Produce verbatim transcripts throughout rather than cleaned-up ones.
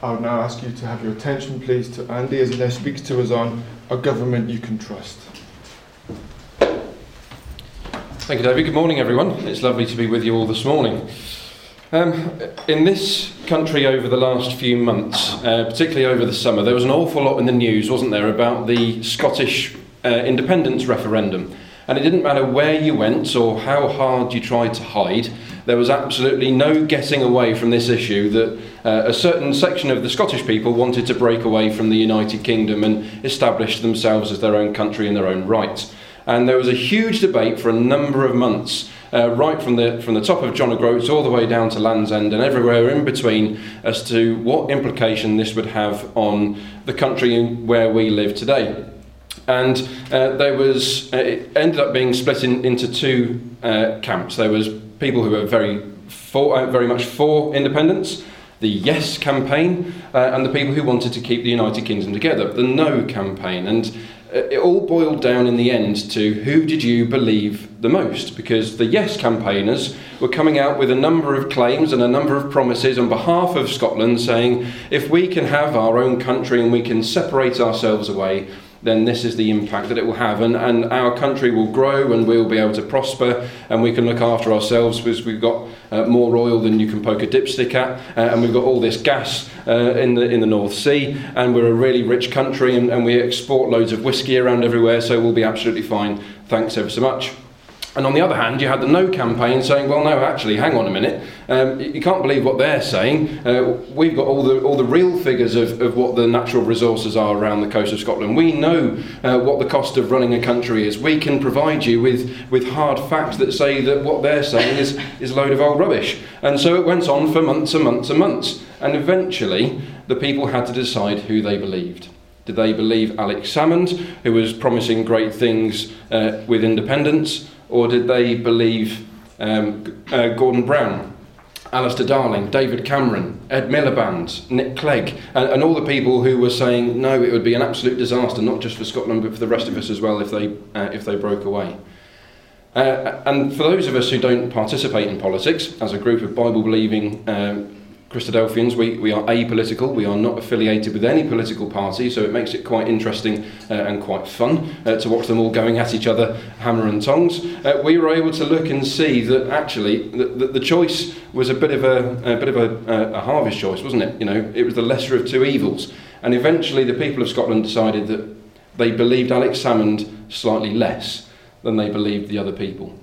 I would now ask you to have your attention, please, to Andy as he now speaks to us on a government you can trust. Thank you, David. Good morning, everyone. It's lovely to be with you all this morning. Um, in this country over the last few months, uh, particularly over the summer, there was an awful lot in the news, wasn't there, about the Scottish uh, independence referendum. And it didn't matter where you went or how hard you tried to hide, there was absolutely no getting away from this issue that uh, a certain section of the Scottish people wanted to break away from the United Kingdom and establish themselves as their own country in their own right. And there was a huge debate for a number of months, uh, right from the from the top of John O'Groats all the way down to Land's End and everywhere in between, as to what implication this would have on the country where we live today. And uh, there was, uh, it ended up being split in, into two uh, camps. There was people who were very for, uh, very much for independence, the Yes campaign, uh, and the people who wanted to keep the United Kingdom together, the No campaign. And uh, it all boiled down in the end to who did you believe the most? Because the Yes campaigners were coming out with a number of claims and a number of promises on behalf of Scotland, saying if we can have our own country and we can separate ourselves away, then this is the impact that it will have, and, and our country will grow and we'll be able to prosper and we can look after ourselves because we've got uh, more oil than you can poke a dipstick at, uh, and we've got all this gas uh, in the in the North Sea, and we're a really rich country, and, and we export loads of whiskey around everywhere, so we'll be absolutely fine, thanks ever so much. And on the other hand, you had the No campaign saying, well, no, actually, hang on a minute. Um, you can't believe what they're saying. Uh, we've got all the all the real figures of, of what the natural resources are around the coast of Scotland. We know uh, what the cost of running a country is. We can provide you with, with hard facts that say that what they're saying is, is a load of old rubbish. And so it went on for months and months and months. And eventually, the people had to decide who they believed. Did they believe Alex Salmond, who was promising great things uh, with independence? Or did they believe um, uh, Gordon Brown, Alistair Darling, David Cameron, Ed Miliband, Nick Clegg, and, and all the people who were saying, no, it would be an absolute disaster, not just for Scotland, but for the rest of us as well if they, uh, if they broke away. Uh, and for those of us who don't participate in politics, as a group of Bible-believing um, Christadelphians, we, we are apolitical, we are not affiliated with any political party, so it makes it quite interesting uh, and quite fun uh, to watch them all going at each other, hammer and tongs. Uh, we were able to look and see that actually the, the, the choice was a bit of a, a bit of a, a harvest choice, wasn't it? You know, it was the lesser of two evils. And eventually the people of Scotland decided that they believed Alex Salmond slightly less than they believed the other people.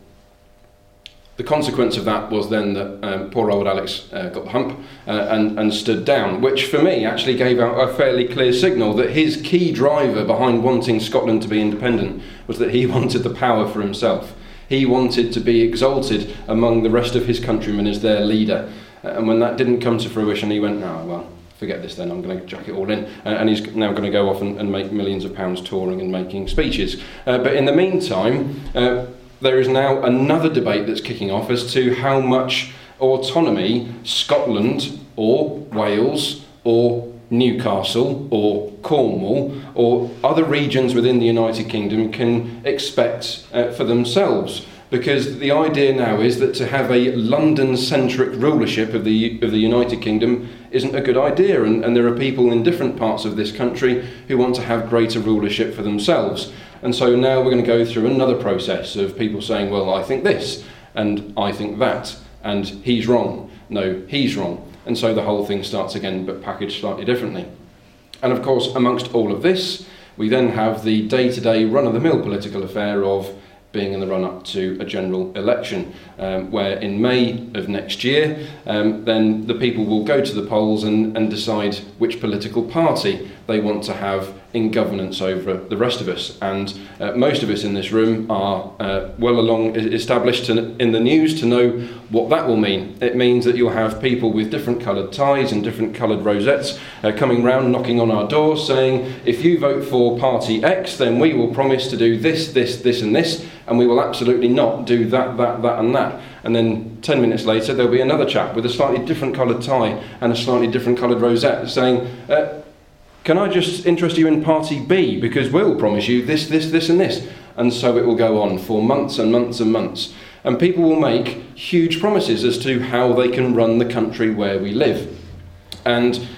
The consequence of that was then that um, poor old Alex uh, got the hump uh, and, and stood down, which for me actually gave out a fairly clear signal that his key driver behind wanting Scotland to be independent was that he wanted the power for himself. He wanted to be exalted among the rest of his countrymen as their leader. Uh, and when that didn't come to fruition, he went, no, well, forget this then, I'm going to jack it all in. Uh, and he's now going to go off and, and make millions of pounds touring and making speeches. Uh, but in the meantime, uh, there is now another debate that's kicking off as to how much autonomy Scotland or Wales or Newcastle or Cornwall or other regions within the United Kingdom can expect uh, for themselves. Because the idea now is that to have a London-centric rulership of the of the United Kingdom isn't a good idea, and, and there are people in different parts of this country who want to have greater rulership for themselves. And so now we're going to go through another process of people saying, well, I think this, and I think that, and he's wrong, no, he's wrong. And so the whole thing starts again, but packaged slightly differently. And of course, amongst all of this, we then have the day-to-day run-of-the-mill political affair of being in the run-up to a general election, um, where in May of next year, um, then the people will go to the polls and, and decide which political party they want to have in governance over the rest of us. And uh, most of us in this room are uh, well along established to, in the news to know what that will mean. It means that you'll have people with different coloured ties and different coloured rosettes uh, coming round knocking on our doors saying, if you vote for party X, then we will promise to do this, this, this and this, and we will absolutely not do that, that, that and that. And then ten minutes later there'll be another chap with a slightly different coloured tie and a slightly different coloured rosette saying, uh, can I just interest you in party B, because we'll promise you this, this, this and this. And so it will go on for months and months and months. And people will make huge promises as to how they can run the country where we live. And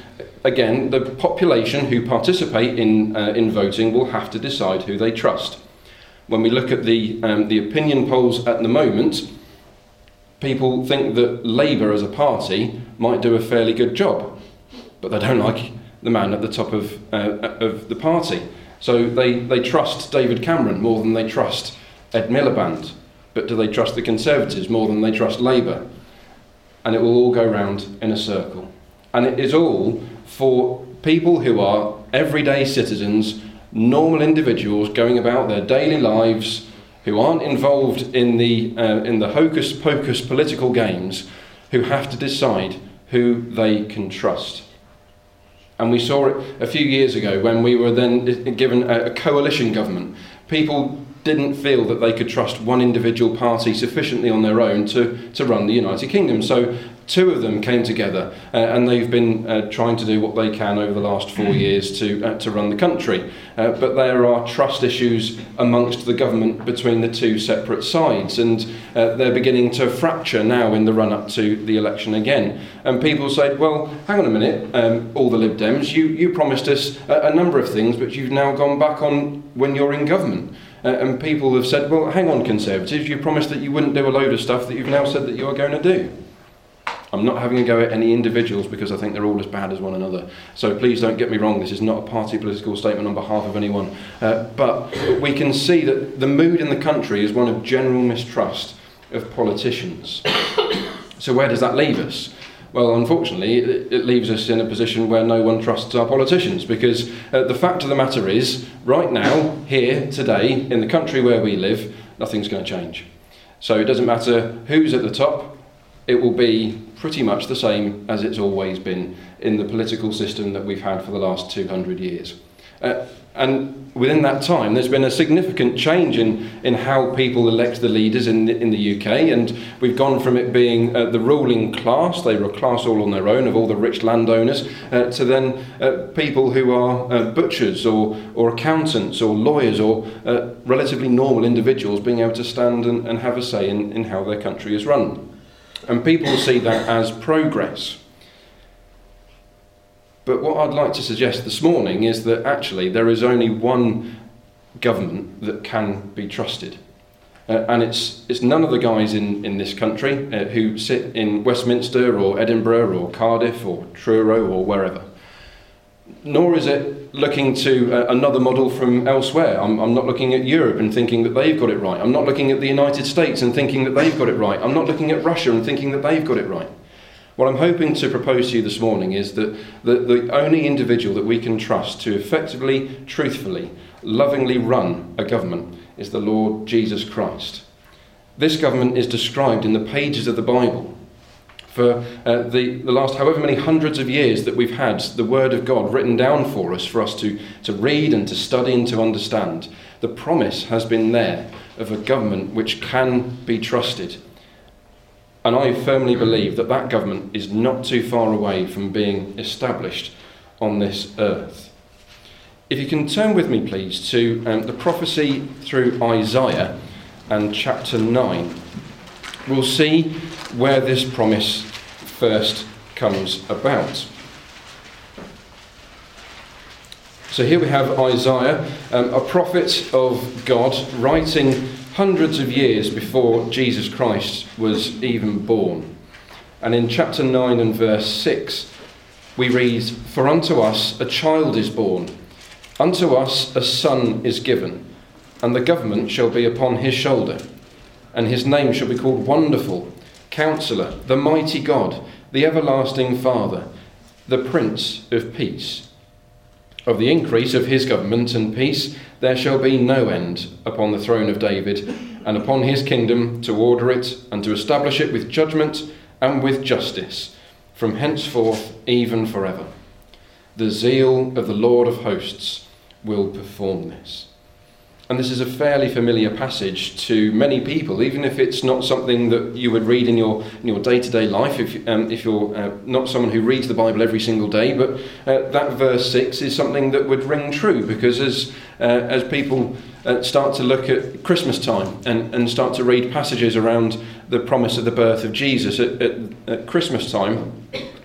again, the population who participate in uh, in voting will have to decide who they trust. When we look at the um, the opinion polls at the moment, people think that Labour as a party might do a fairly good job, but they don't like the man at the top of uh, of the party. So they, they trust David Cameron more than they trust Ed Miliband. But do they trust the Conservatives more than they trust Labour? And it will all go round in a circle. And it is all for people who are everyday citizens, normal individuals going about their daily lives, who aren't involved in the uh, in the hocus pocus political games, who have to decide who they can trust. And we saw it a few years ago when we were then given a coalition government. People didn't feel that they could trust one individual party sufficiently on their own to, to run the United Kingdom. So two of them came together uh, and they've been uh, trying to do what they can over the last four years to uh, to run the country. Uh, but there are trust issues amongst the government between the two separate sides, and uh, they're beginning to fracture now in the run-up to the election again. And people say, well, hang on a minute, um, all the Lib Dems, you, you promised us a, a number of things, but you've now gone back on when you're in government. Uh, and people have said, well, hang on, Conservatives, you promised that you wouldn't do a load of stuff that you've now said that you are going to do. I'm not having a go at any individuals because I think they're all as bad as one another. So please don't get me wrong, this is not a party political statement on behalf of anyone. Uh, but we can see that the mood in the country is one of general mistrust of politicians. So where does that leave us? Well, unfortunately, it, it leaves us in a position where no one trusts our politicians, because uh, the fact of the matter is, right now, here, today, in the country where we live, nothing's going to change. So it doesn't matter who's at the top, it will be pretty much the same as it's always been in the political system that we've had for the last two hundred years. Uh, and within that time, there's been a significant change in, in how people elect the leaders in the, in the U K, and we've gone from it being uh, the ruling class, they were a class all on their own of all the rich landowners, uh, to then uh, people who are uh, butchers or, or accountants or lawyers or uh, relatively normal individuals being able to stand and, and have a say in, in how their country is run. And people see that as progress. But what I'd like to suggest this morning is that actually there is only one government that can be trusted. Uh, and it's it's none of the guys in, in this country uh, who sit in Westminster or Edinburgh or Cardiff or Truro or wherever. Nor is it looking to uh, another model from elsewhere. I'm, I'm not looking at Europe and thinking that they've got it right. I'm not looking at the United States and thinking that they've got it right. I'm not looking at Russia and thinking that they've got it right. What I'm hoping to propose to you this morning is that the, the only individual that we can trust to effectively, truthfully, lovingly run a government is the Lord Jesus Christ. This government is described in the pages of the Bible. For uh, the, the last however many hundreds of years that we've had the Word of God written down for us, for us to, to read and to study and to understand, the promise has been there of a government which can be trusted. And I firmly believe that that government is not too far away from being established on this earth. If you can turn with me, please, to um, the prophecy through Isaiah and chapter nine, we'll see where this promise first comes about. So here we have Isaiah, um, a prophet of God, writing hundreds of years before Jesus Christ was even born. And in chapter nine and verse six, we read, "For unto us a child is born, unto us a son is given, and the government shall be upon his shoulder, and his name shall be called Wonderful, Counselor, the Mighty God, the Everlasting Father, the Prince of Peace. Of the increase of his government and peace there shall be no end upon the throne of David, and upon his kingdom, to order it and to establish it with judgment and with justice, from henceforth even forever. The zeal of the Lord of hosts will perform this." And this is a fairly familiar passage to many people, even if it's not something that you would read in your in your day-to-day life, if, um, if you're uh, not someone who reads the Bible every single day. But uh, that verse six is something that would ring true, because as uh, as people uh, start to look at Christmas time and, and start to read passages around the promise of the birth of Jesus at, at, at Christmas time,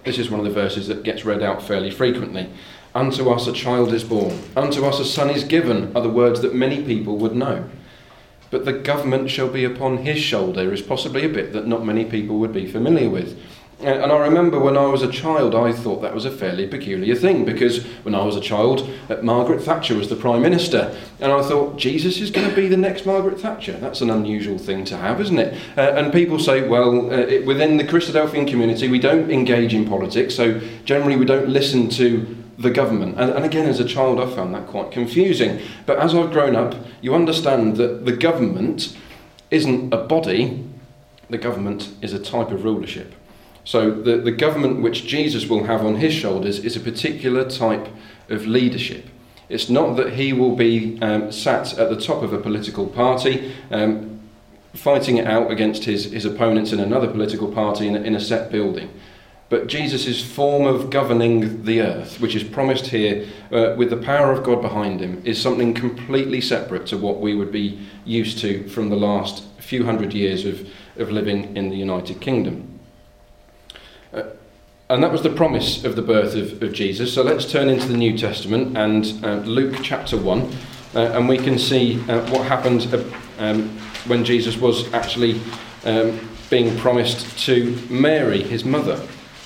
This is one of the verses that gets read out fairly frequently. Unto us a child is born, unto us a son is given, are the words that many people would know. But the government shall be upon his shoulder is possibly a bit that not many people would be familiar with. And I remember when I was a child, I thought that was a fairly peculiar thing, because when I was a child, uh, Margaret Thatcher was the Prime Minister, and I thought, Jesus is going to be the next Margaret Thatcher. That's an unusual thing to have, isn't it? Uh, and people say, well, uh, it, within the Christadelphian community, we don't engage in politics, so generally we don't listen to the government. And, and again, as a child, I found that quite confusing. But as I've grown up, you understand that the government isn't a body, the government is a type of rulership. So the, the government which Jesus will have on his shoulders is a particular type of leadership. It's not that he will be um, sat at the top of a political party, um, fighting it out against his, his opponents in another political party in a, in a set building. But Jesus' form of governing the earth, which is promised here uh, with the power of God behind him, is something completely separate to what we would be used to from the last few hundred years of, of living in the United Kingdom. Uh, and that was the promise of the birth of, of Jesus. So let's turn into the New Testament and uh, Luke chapter one, uh, and we can see uh, what happened uh, um, when Jesus was actually um, being promised to Mary, his mother.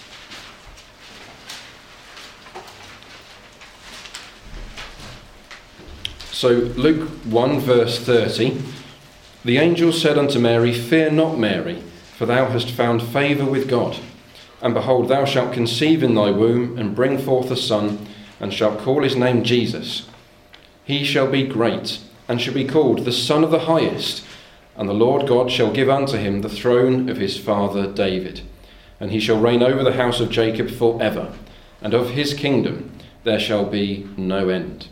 So Luke one verse thirty, the angel said unto Mary, Fear not, Mary, for thou hast found favour with God. And behold, thou shalt conceive in thy womb, and bring forth a son, and shalt call his name Jesus. He shall be great, and shall be called the Son of the Highest. And the Lord God shall give unto him the throne of his father David. And he shall reign over the house of Jacob for ever, and of his kingdom there shall be no end.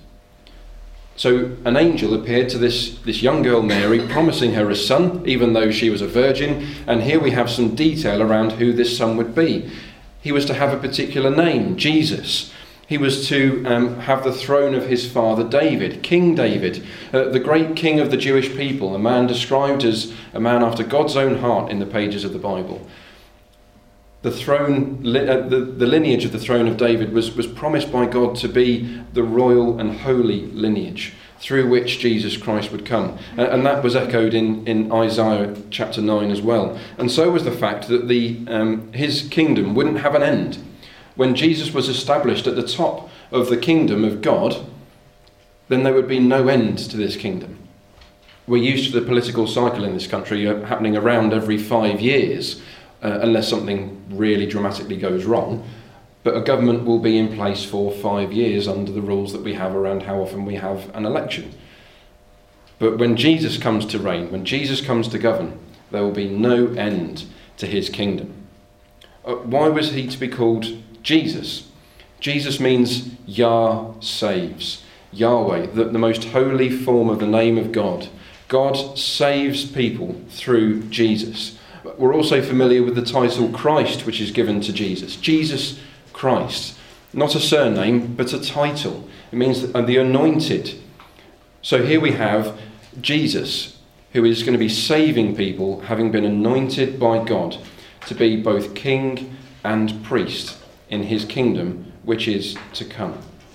So an angel appeared to this, this young girl Mary, promising her a son, even though she was a virgin. And here we have some detail around who this son would be. He was to have a particular name, Jesus. He was to um, have the throne of his father David, King David, uh, the great king of the Jewish people, a man described as a man after God's own heart in the pages of the Bible. The throne, uh, the, the lineage of the throne of David was, was promised by God to be the royal and holy lineage through which Jesus Christ would come. Uh, and that was echoed in, in Isaiah chapter nine as well. And so was the fact that the um, his kingdom wouldn't have an end. When Jesus was established at the top of the kingdom of God, then there would be no end to this kingdom. We're used to the political cycle in this country uh, happening around every five years. Uh, unless something really dramatically goes wrong. But a government will be in place for five years under the rules that we have around how often we have an election. But when Jesus comes to reign, when Jesus comes to govern, there will be no end to his kingdom. Uh, why was he to be called Jesus? Jesus means Yah saves. Yahweh, the, the most holy form of the name of God. God saves people through Jesus. We're also familiar with the title Christ, which is given to Jesus. Jesus Christ. Not a surname, but a title. It means the anointed. So here we have Jesus, who is going to be saving people, having been anointed by God to be both king and priest in his kingdom, which is to come.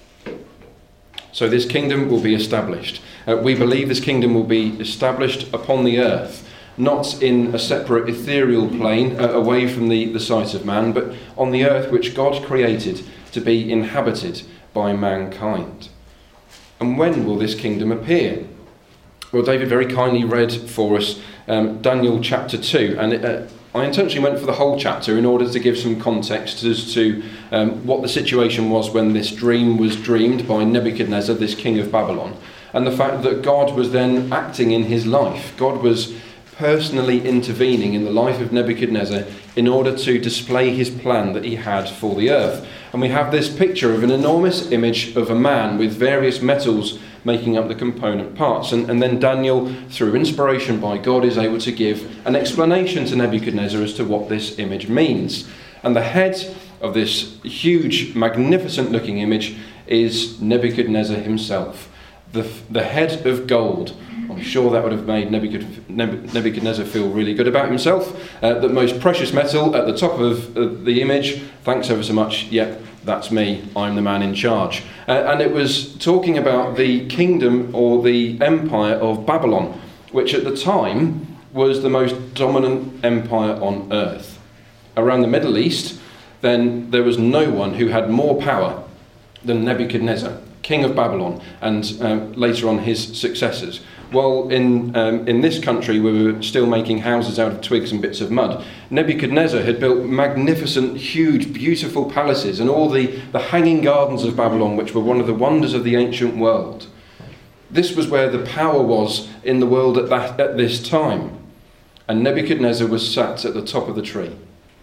So this kingdom will be established. Uh, we believe this kingdom will be established upon the earth, not in a separate ethereal plane uh, away from the, the sight of man, but on the earth which God created to be inhabited by mankind. And when will this kingdom appear? Well, David very kindly read for us um, Daniel chapter two, and it, uh, I intentionally went for the whole chapter in order to give some context as to um, what the situation was when this dream was dreamed by Nebuchadnezzar, this king of Babylon, and the fact that God was then acting in his life. God was personally intervening in the life of Nebuchadnezzar in order to display his plan that he had for the earth. And we have this picture of an enormous image of a man with various metals making up the component parts. And, and then Daniel, through inspiration by God, is able to give an explanation to Nebuchadnezzar as to what this image means. And the head of this huge, magnificent-looking image is Nebuchadnezzar himself, the, the head of gold I'm sure that would have made Nebuchadnezzar feel really good about himself. Uh, the most precious metal at the top of uh, the image, thanks ever so much, yep, that's me, I'm the man in charge. Uh, and it was talking about the kingdom or the empire of Babylon, which at the time was the most dominant empire on earth. Around the Middle East, then there was no one who had more power than Nebuchadnezzar, king of Babylon, and um, later on his successors. While in um, in this country we were still making houses out of twigs and bits of mud, Nebuchadnezzar had built magnificent, huge, beautiful palaces and all the, the hanging gardens of Babylon, which were one of the wonders of the ancient world. This was where the power was in the world at that at this time. And Nebuchadnezzar was sat at the top of the tree.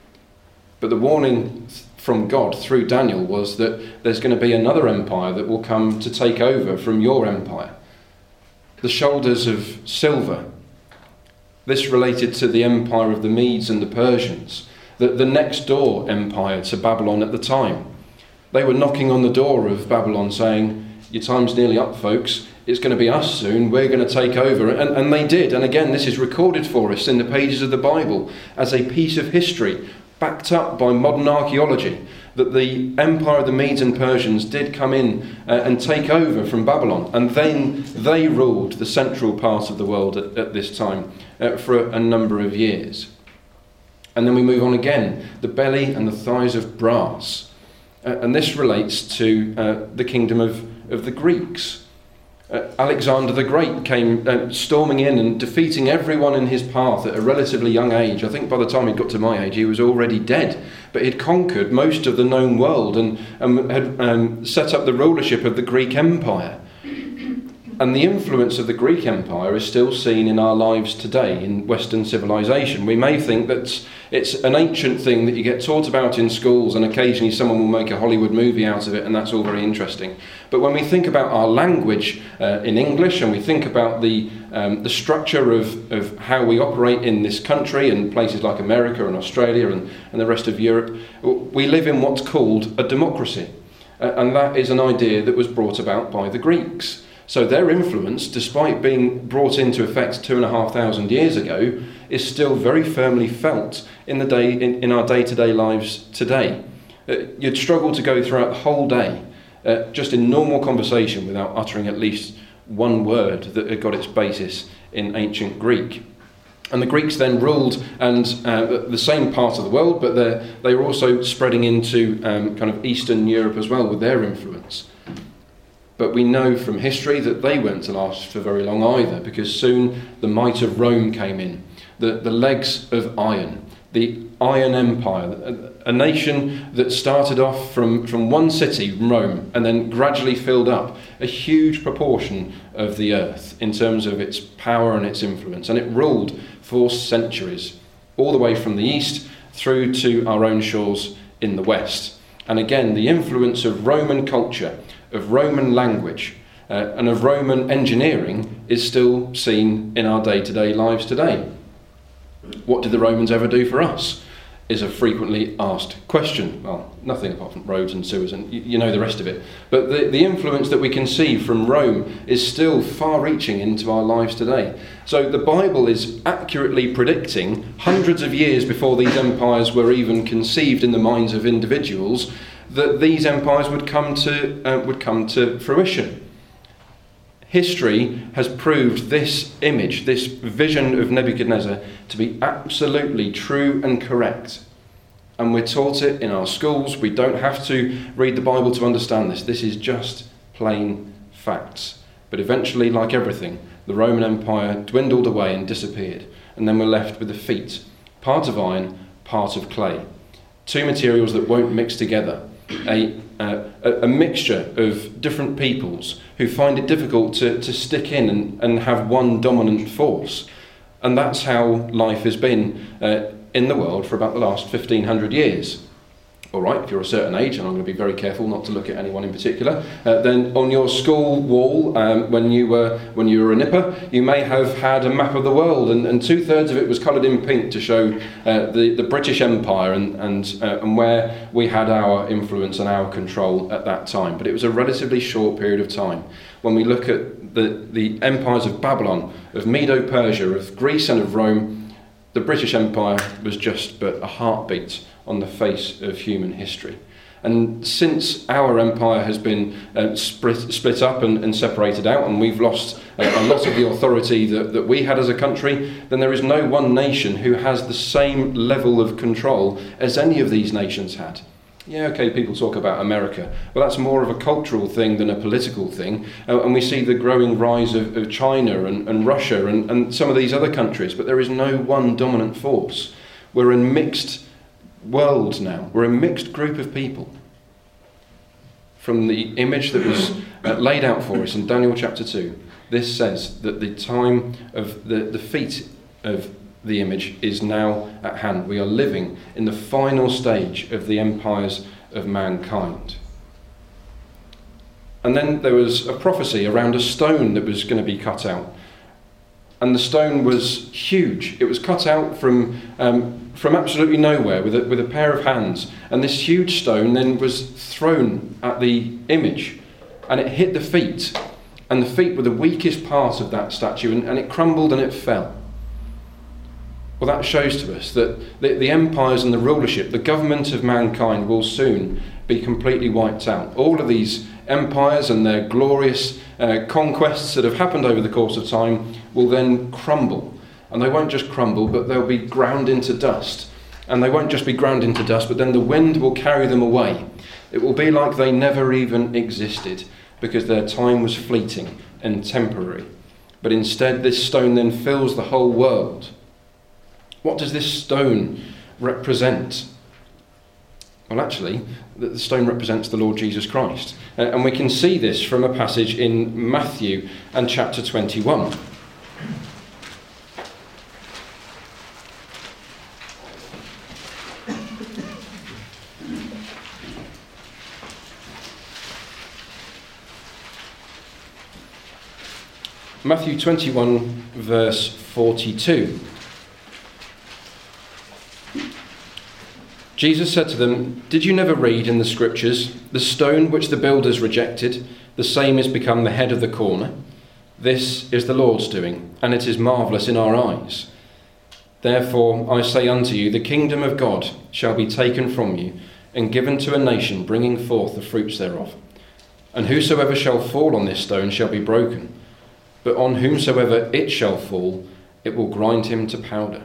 But the warning from God through Daniel was that there's going to be another empire that will come to take over from your empire. The shoulders of silver. This related to the empire of the Medes and the Persians, the, the next door empire to Babylon at the time. They were knocking on the door of Babylon saying, your time's nearly up, folks. It's going to be us soon. We're going to take over. And, and they did. And again, this is recorded for us in the pages of the Bible as a piece of history, backed up by modern archaeology, that the empire of the Medes and Persians did come in uh, and take over from Babylon. And then they ruled the central part of the world at, at this time uh, for a, a number of years. And then we move on again, the belly and the thighs of brass. Uh, and this relates to uh, the kingdom of, of the Greeks. Uh, Alexander the Great came uh, storming in and defeating everyone in his path at a relatively young age. I think by the time he'd got to my age, he was already dead. But he'd conquered most of the known world and, and had um, set up the rulership of the Greek Empire. And the influence of the Greek Empire is still seen in our lives today in Western civilization. We may think that it's an ancient thing that you get taught about in schools and occasionally someone will make a Hollywood movie out of it and that's all very interesting. But when we think about our language uh, in English and we think about the um, the structure of, of how we operate in this country and places like America and Australia and, and the rest of Europe, we live in what's called a democracy. Uh, and that is an idea that was brought about by the Greeks. So their influence, despite being brought into effect two and a half thousand years ago, is still very firmly felt in the day in, in our day-to-day lives today. Uh, you'd struggle to go throughout the whole day uh, just in normal conversation without uttering at least one word that had got its basis in ancient Greek. And the Greeks then ruled and uh, the same part of the world, but they were also spreading into um, kind of Eastern Europe as well with their influence. But we know from history that they weren't to last for very long either, because soon the might of Rome came in, the, the legs of iron, the Iron Empire, a, a nation that started off from, from one city, Rome, and then gradually filled up a huge proportion of the earth in terms of its power and its influence. And it ruled for centuries, all the way from the east through to our own shores in the west. And again, the influence of Roman culture, of Roman language uh, and of Roman engineering is still seen in our day-to-day lives today. What did the Romans ever do for us is a frequently asked question. Well, nothing apart from roads and sewers and you, you know the rest of it. But the, the influence that we can see from Rome is still far-reaching into our lives today. So the Bible is accurately predicting hundreds of years before these empires were even conceived in the minds of individuals that these empires would come to uh, would come to fruition. History has proved this image, this vision of Nebuchadnezzar to be absolutely true and correct. And we're taught it in our schools. We don't have to read the Bible to understand this. This is just plain facts. But eventually, like everything, the Roman Empire dwindled away and disappeared. And then we're left with the feet, part of iron, part of clay. Two materials that won't mix together. A, uh, a mixture of different peoples who find it difficult to, to stick in and, and have one dominant force. And that's how life has been uh, in the world for about the last fifteen hundred years. All right, if you're a certain age, and I'm going to be very careful not to look at anyone in particular, uh, then on your school wall, um, when you were when you were a nipper, you may have had a map of the world, and, and two-thirds of it was coloured in pink to show uh, the, the British Empire and, and, uh, and where we had our influence and our control at that time. But it was a relatively short period of time. when we look at the, the empires of Babylon, of Medo-Persia, of Greece and of Rome, the British Empire was just but a heartbeat on the face of human history. And since our empire has been uh, split, split up and, and separated out, and we've lost uh, a lot of the authority that, that we had as a country, then there is no one nation who has the same level of control as any of these nations had. Yeah, okay, people talk about America, but that's more of a cultural thing than a political thing. Uh, and we see the growing rise of, of China and, and Russia and, and some of these other countries, but there is no one dominant force. We're in mixed world now. We're a mixed group of people. From the image that was uh, laid out for us in Daniel chapter two, this says that the time of the, the feet of the image is now at hand. We are living in the final stage of the empires of mankind. And then there was a prophecy around a stone that was going to be cut out. And the stone was huge. It was cut out from um, from absolutely nowhere with a, with a pair of hands. And this huge stone then was thrown at the image. And it hit the feet. And the feet were the weakest part of that statue. And, and it crumbled and it fell. Well, that shows to us that the, the empires and the rulership, the government of mankind will soon be completely wiped out. All of these empires and their glorious uh, conquests that have happened over the course of time will then crumble. And they won't just crumble, but they'll be ground into dust. And they won't just be ground into dust, but then the wind will carry them away. It will be like they never even existed, because their time was fleeting and temporary. But instead, this stone then fills the whole world. What does this stone represent? Well, actually, the stone represents the Lord Jesus Christ. Uh, and we can see this from a passage in Matthew and chapter twenty-one. Matthew twenty-one, verse forty-two. Jesus said to them, "Did you never read in the scriptures, the stone which the builders rejected, the same is become the head of the corner? This is the Lord's doing, and it is marvellous in our eyes. Therefore I say unto you, the kingdom of God shall be taken from you, and given to a nation bringing forth the fruits thereof. And whosoever shall fall on this stone shall be broken, but on whomsoever it shall fall, it will grind him to powder."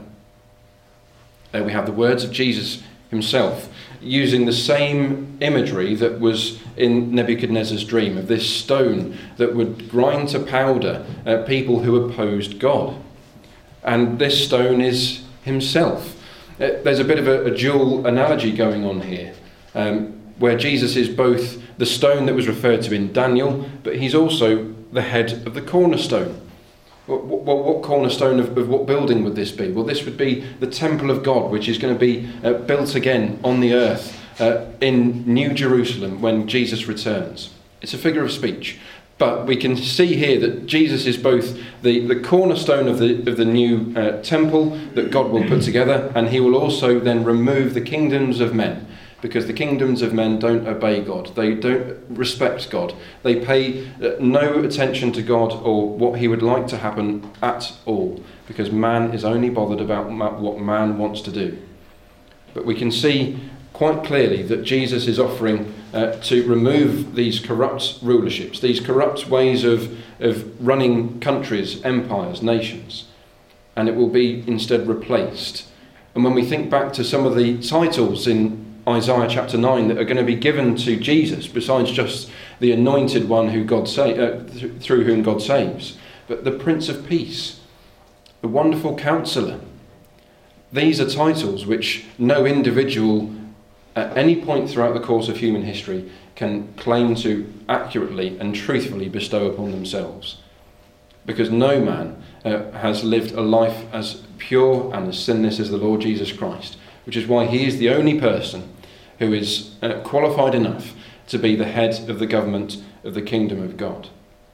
There we have the words of Jesus himself, using the same imagery that was in Nebuchadnezzar's dream, of this stone that would grind to powder uh, people who opposed God. And this stone is himself. Uh, there's a bit of a, a dual analogy going on here, um, where Jesus is both the stone that was referred to in Daniel, but he's also the head of the cornerstone. Well, what, what cornerstone of, of what building would this be? Well, this would be the temple of God, which is going to be uh, built again on the earth uh, in New Jerusalem when Jesus returns. It's a figure of speech. But we can see here that Jesus is both the, the cornerstone of the, of the new uh, temple that God will put together, and he will also then remove the kingdoms of men. Because the kingdoms of men don't obey God. They don't respect God. They pay no attention to God or what he would like to happen at all. Because man is only bothered about what man wants to do. But we can see quite clearly that Jesus is offering uh, to remove these corrupt rulerships, these corrupt ways of, of running countries, empires, nations. And it will be instead replaced. And when we think back to some of the titles in Isaiah chapter nine that are going to be given to Jesus, besides just the anointed one who God sa- uh, th- through whom God saves, but the Prince of Peace, the Wonderful Counselor. These are titles which no individual at any point throughout the course of human history can claim to accurately and truthfully bestow upon themselves. Because no man uh, has lived a life as pure and as sinless as the Lord Jesus Christ, which is why he is the only person who is uh, qualified enough to be the head of the government of the kingdom of God.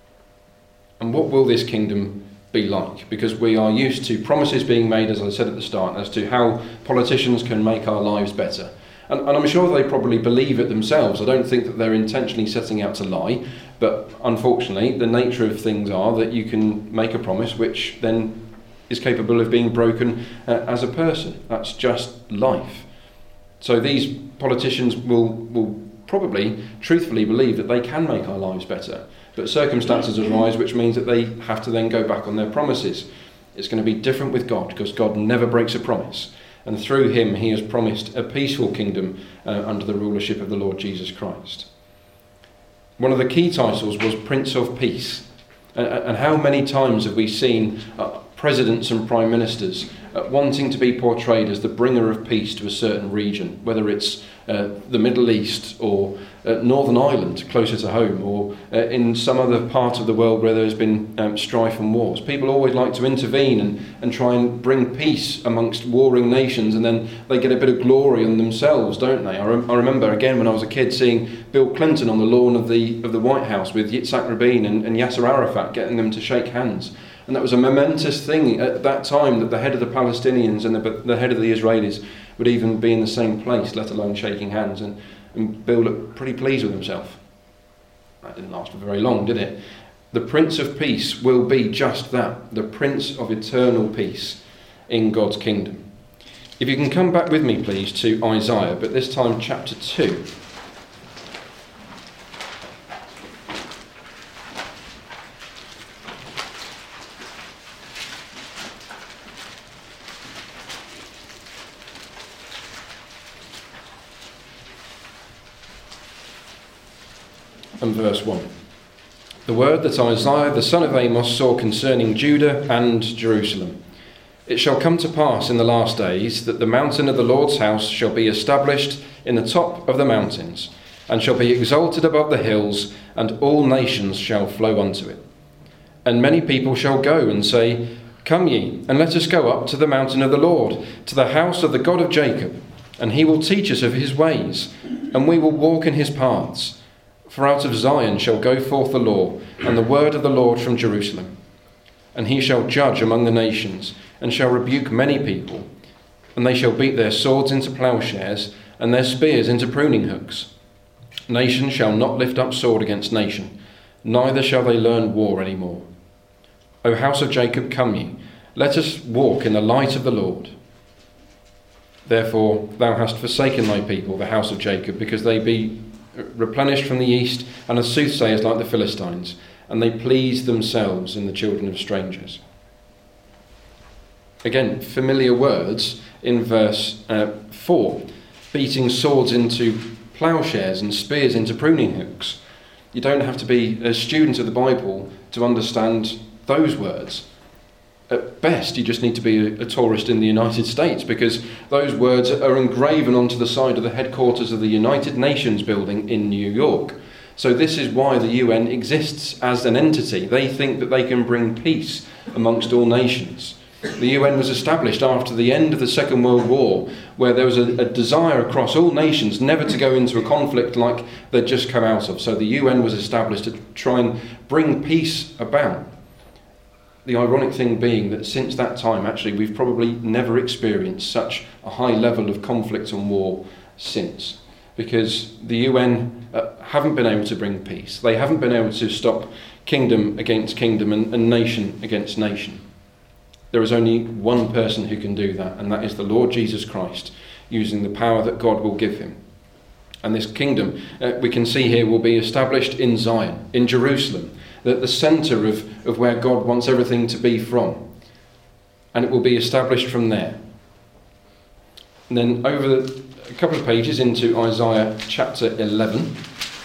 And what will this kingdom be like? Because we are used to promises being made, as I said at the start, as to how politicians can make our lives better. And, and I'm sure they probably believe it themselves. I don't think that they're intentionally setting out to lie, but unfortunately the nature of things are that you can make a promise which then is capable of being broken uh, as a person. That's just life. So these politicians will, will probably truthfully believe that they can make our lives better, but circumstances arise which means that they have to then go back on their promises. It's going to be different with God, because God never breaks a promise, and through him he has promised a peaceful kingdom uh, under the rulership of the Lord Jesus Christ. One of the key titles was Prince of Peace, and, and how many times have we seen uh, presidents and prime ministers uh, wanting to be portrayed as the bringer of peace to a certain region, whether it's uh, the Middle East or uh, Northern Ireland, closer to home, or uh, in some other part of the world where there's been um, strife and wars. People always like to intervene and, and try and bring peace amongst warring nations, and then they get a bit of glory on themselves, don't they? I, rem- I remember, again, when I was a kid, seeing Bill Clinton on the lawn of the of the White House with Yitzhak Rabin and, and Yasser Arafat, getting them to shake hands. And that was a momentous thing at that time, that the head of the Palestinians and the, the head of the Israelis would even be in the same place, let alone shaking hands. And, and Bill looked pretty pleased with himself. That didn't last for very long, did it? The Prince of Peace will be just that, the Prince of eternal peace in God's kingdom. If you can come back with me, please, to Isaiah, but this time chapter two. And verse one. The word that Isaiah the son of Amos saw concerning Judah and Jerusalem. It shall come to pass in the last days that the mountain of the Lord's house shall be established in the top of the mountains, and shall be exalted above the hills, and all nations shall flow unto it. And many people shall go and say, Come ye, and let us go up to the mountain of the Lord, to the house of the God of Jacob, and he will teach us of his ways, and we will walk in his paths. For out of Zion shall go forth the law, and the word of the Lord from Jerusalem. And he shall judge among the nations, and shall rebuke many people. And they shall beat their swords into plowshares, and their spears into pruning hooks. Nation shall not lift up sword against nation, neither shall they learn war any more. O house of Jacob, come ye, let us walk in the light of the Lord. Therefore thou hast forsaken thy people, the house of Jacob, because they be replenished from the east, and as soothsayers like the Philistines, and they please themselves in the children of strangers. Again, familiar words in verse uh, four, beating swords into plowshares and spears into pruning hooks. You don't have to be a student of the Bible to understand those words. At best, you just need to be a, a tourist in the United States, because those words are engraven onto the side of the headquarters of the United Nations building in New York. So this is why the U N exists as an entity. They think that they can bring peace amongst all nations. The U N was established after the end of the Second World War, where there was a, a desire across all nations never to go into a conflict like they'd just come out of. So the U N was established to try and bring peace about. The ironic thing being that since that time, actually, we've probably never experienced such a high level of conflict and war since. Because the U N uh, haven't been able to bring peace. They haven't been able to stop kingdom against kingdom and, and nation against nation. There is only one person who can do that, and that is the Lord Jesus Christ, using the power that God will give him. And this kingdom, uh, we can see here, will be established in Zion, in Jerusalem, the, the centre of, of where God wants everything to be from. And it will be established from there. And then over the, a couple of pages into Isaiah chapter eleven,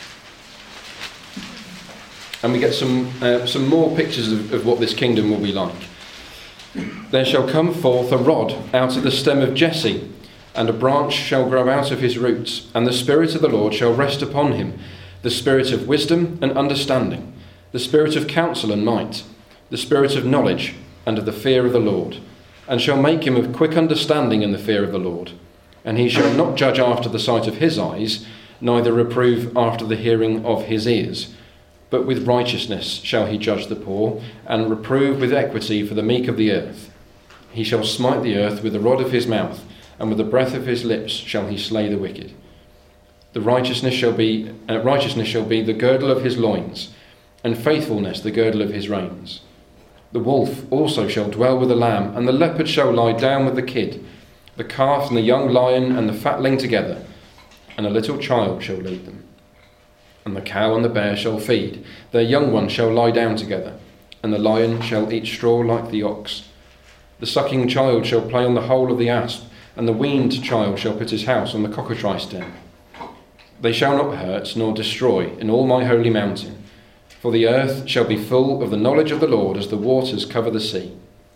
and we get some uh, some more pictures of, of what this kingdom will be like. There shall come forth a rod out of the stem of Jesse, and a branch shall grow out of his roots, and the Spirit of the Lord shall rest upon him, the Spirit of wisdom and understanding, the Spirit of counsel and might, the Spirit of knowledge and of the fear of the Lord, and shall make him of quick understanding in the fear of the Lord. And he shall not judge after the sight of his eyes, neither reprove after the hearing of his ears. But with righteousness shall he judge the poor, and reprove with equity for the meek of the earth. He shall smite the earth with the rod of his mouth, and with the breath of his lips shall he slay the wicked. The righteousness shall be uh, righteousness shall be the girdle of his loins, and faithfulness the girdle of his reins. The wolf also shall dwell with the lamb, and the leopard shall lie down with the kid, the calf and the young lion and the fatling together, and a little child shall lead them. And the cow and the bear shall feed, their young ones shall lie down together, and the lion shall eat straw like the ox. The sucking child shall play on the hole of the asp, and the weaned child shall put his house on the cockatrice den. They shall not hurt nor destroy in all my holy mountain, for the earth shall be full of the knowledge of the Lord as the waters cover the sea.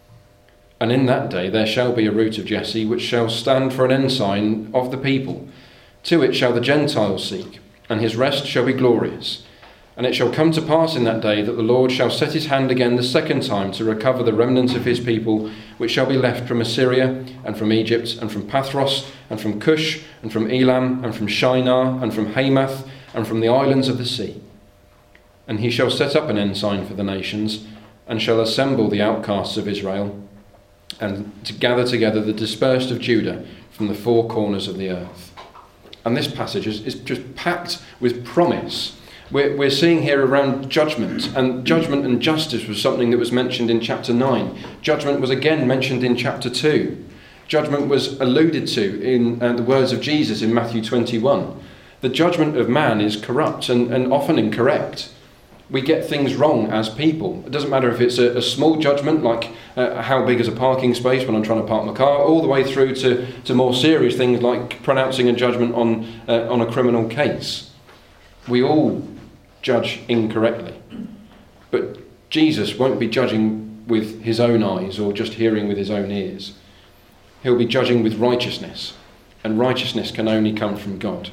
And in that day there shall be a root of Jesse, which shall stand for an ensign of the people. To it shall the Gentiles seek, and his rest shall be glorious. And it shall come to pass in that day that the Lord shall set his hand again the second time to recover the remnant of his people, which shall be left from Assyria, and from Egypt, and from Pathros, and from Cush, and from Elam, and from Shinar, and from Hamath, and from the islands of the sea. And he shall set up an ensign for the nations, and shall assemble the outcasts of Israel, and to gather together the dispersed of Judah from the four corners of the earth. And this passage is, is just packed with promise. We're, we're seeing here around judgment, and judgment and justice was something that was mentioned in chapter nine. Judgment was again mentioned in chapter two. Judgment was alluded to in uh, the words of Jesus in Matthew twenty-one. The judgment of man is corrupt and, and often incorrect. We get things wrong as people. It doesn't matter if it's a, a small judgment, like uh, how big is a parking space when I'm trying to park my car, all the way through to, to more serious things like pronouncing a judgment on uh, on a criminal case. We all judge incorrectly. But Jesus won't be judging with his own eyes or just hearing with his own ears. He'll be judging with righteousness, and righteousness can only come from God.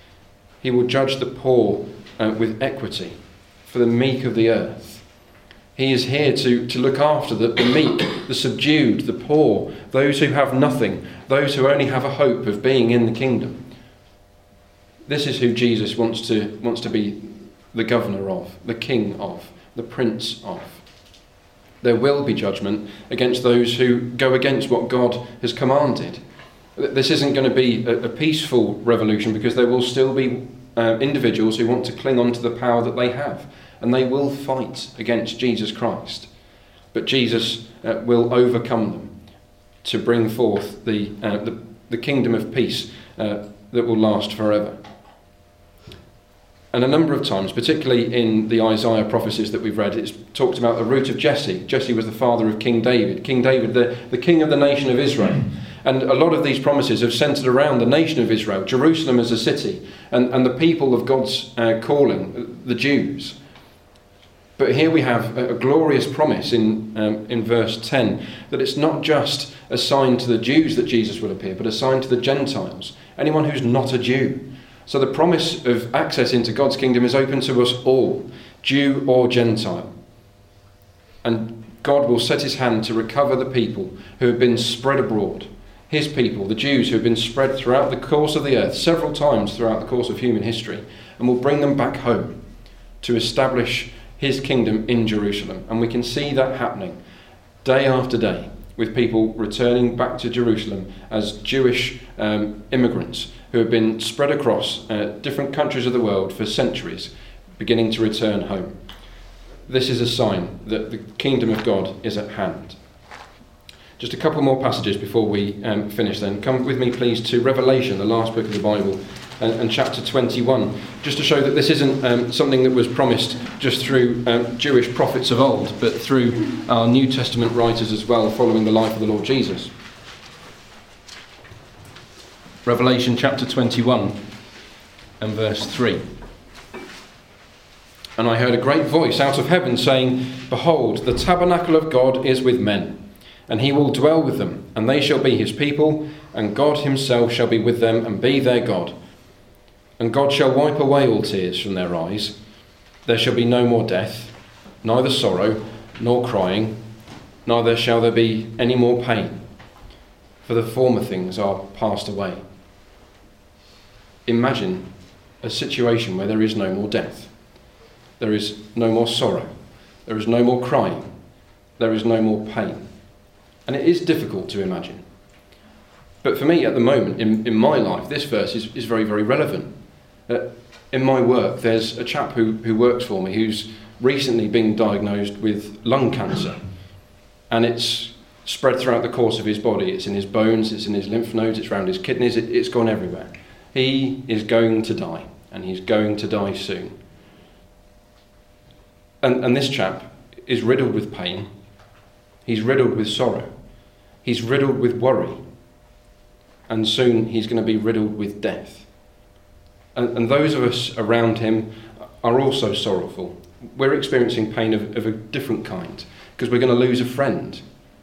He will judge the poor uh, with equity for the meek of the earth. He is here to, to look after the, the meek, the subdued, the poor, those who have nothing, those who only have a hope of being in the kingdom. This is who Jesus wants to wants to be the governor of, the king of, the prince of. There will be judgment against those who go against what God has commanded. This isn't going to be a, a peaceful revolution, because there will still be uh, individuals who want to cling on to the power that they have, and they will fight against Jesus Christ. But Jesus uh, will overcome them to bring forth the, uh, the, the kingdom of peace uh, that will last forever. And a number of times, particularly in the Isaiah prophecies that we've read, it's talked about the root of Jesse. Jesse was the father of King David. King David, the, the king of the nation of Israel. And a lot of these promises have centred around the nation of Israel, Jerusalem as a city, and, and the people of God's uh, calling, the Jews. But here we have a, a glorious promise in, um, in verse ten, that it's not just a sign to the Jews that Jesus will appear, but a sign to the Gentiles, anyone who's not a Jew. So the promise of access into God's kingdom is open to us all, Jew or Gentile. And God will set his hand to recover the people who have been spread abroad. His people, the Jews who have been spread throughout the course of the earth, several times throughout the course of human history, and will bring them back home to establish his kingdom in Jerusalem. And we can see that happening day after day, with people returning back to Jerusalem as Jewish um, immigrants who have been spread across uh, different countries of the world for centuries, beginning to return home. This is a sign that the kingdom of God is at hand. Just a couple more passages before we um, finish then. Come with me please to Revelation, the last book of the Bible, and, and chapter twenty-one, just to show that this isn't um, something that was promised just through um, Jewish prophets of old, but through our New Testament writers as well, following the life of the Lord Jesus. Revelation chapter twenty-one and verse three. And I heard a great voice out of heaven saying, Behold, the tabernacle of God is with men, and he will dwell with them, and they shall be his people, and God himself shall be with them and be their God. And God shall wipe away all tears from their eyes. There shall be no more death, neither sorrow, nor crying, neither shall there be any more pain, for the former things are passed away. Imagine a situation where there is no more death. There is no more sorrow. There is no more crying. There is no more pain. And it is difficult to imagine. But for me, at the moment, in, in my life, this verse is, is very, very relevant. Uh, in my work, there's a chap who, who works for me who's recently been diagnosed with lung cancer. And it's spread throughout the course of his body. It's in his bones, it's in his lymph nodes, it's around his kidneys, it, it's gone everywhere. He is going to die, and he's going to die soon. And, and this chap is riddled with pain. He's riddled with sorrow. He's riddled with worry. And soon he's going to be riddled with death. And, and those of us around him are also sorrowful. We're experiencing pain of, of a different kind, because we're going to lose a friend.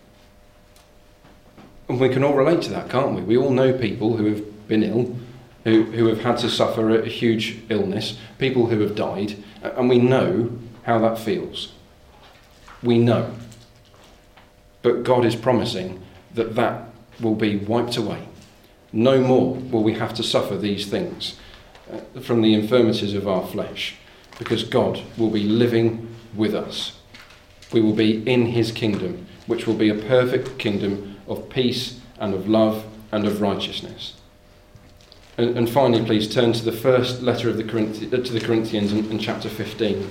And we can all relate to that, can't we? We all know people who have been ill, who, who have had to suffer a huge illness, people who have died, and we know how that feels. We know. But God is promising that that will be wiped away. No more will we have to suffer these things uh, from the infirmities of our flesh, because God will be living with us. We will be in his kingdom, which will be a perfect kingdom of peace and of love and of righteousness. And, and finally, please turn to the first letter of the Corinthi- to the Corinthians in, in chapter fifteen.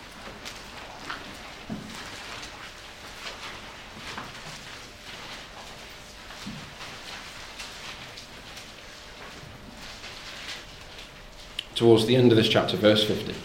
Towards the end of this chapter, verse fifty.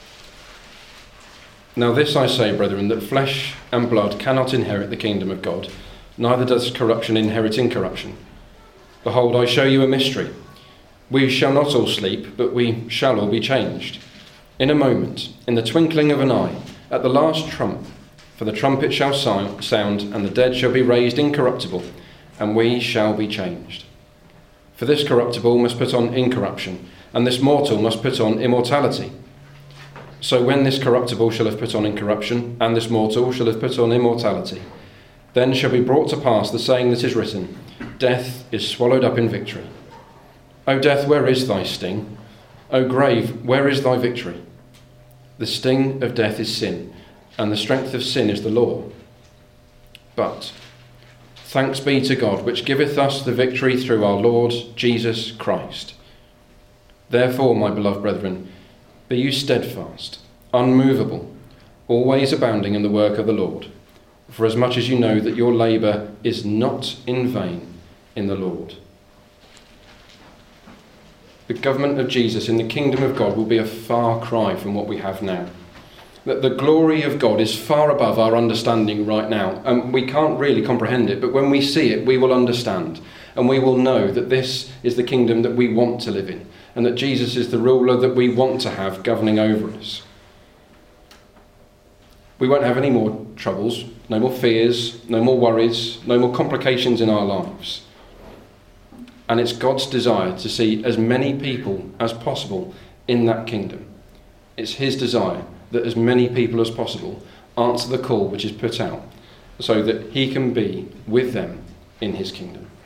Now this I say, brethren, that flesh and blood cannot inherit the kingdom of God, neither does corruption inherit incorruption. Behold, I show you a mystery. We shall not all sleep, but we shall all be changed. In a moment, in the twinkling of an eye, at the last trump, for the trumpet shall sound, and the dead shall be raised incorruptible, and we shall be changed. For this corruptible must put on incorruption, and this mortal must put on immortality. So when this corruptible shall have put on incorruption, and this mortal shall have put on immortality, then shall be brought to pass the saying that is written, Death is swallowed up in victory. O death, where is thy sting? O grave, where is thy victory? The sting of death is sin, and the strength of sin is the law. But thanks be to God, which giveth us the victory through our Lord Jesus Christ. Therefore, my beloved brethren, be you steadfast, unmovable, always abounding in the work of the Lord, for as much as you know that your labour is not in vain in the Lord. The government of Jesus in the kingdom of God will be a far cry from what we have now. That the glory of God is far above our understanding right now, and we can't really comprehend it, but when we see it, we will understand, and we will know that this is the kingdom that we want to live in, and that Jesus is the ruler that we want to have governing over us. We won't have any more troubles, no more fears, no more worries, no more complications in our lives. And it's God's desire to see as many people as possible in that kingdom. It's his desire that as many people as possible answer the call which is put out, so that he can be with them in his kingdom.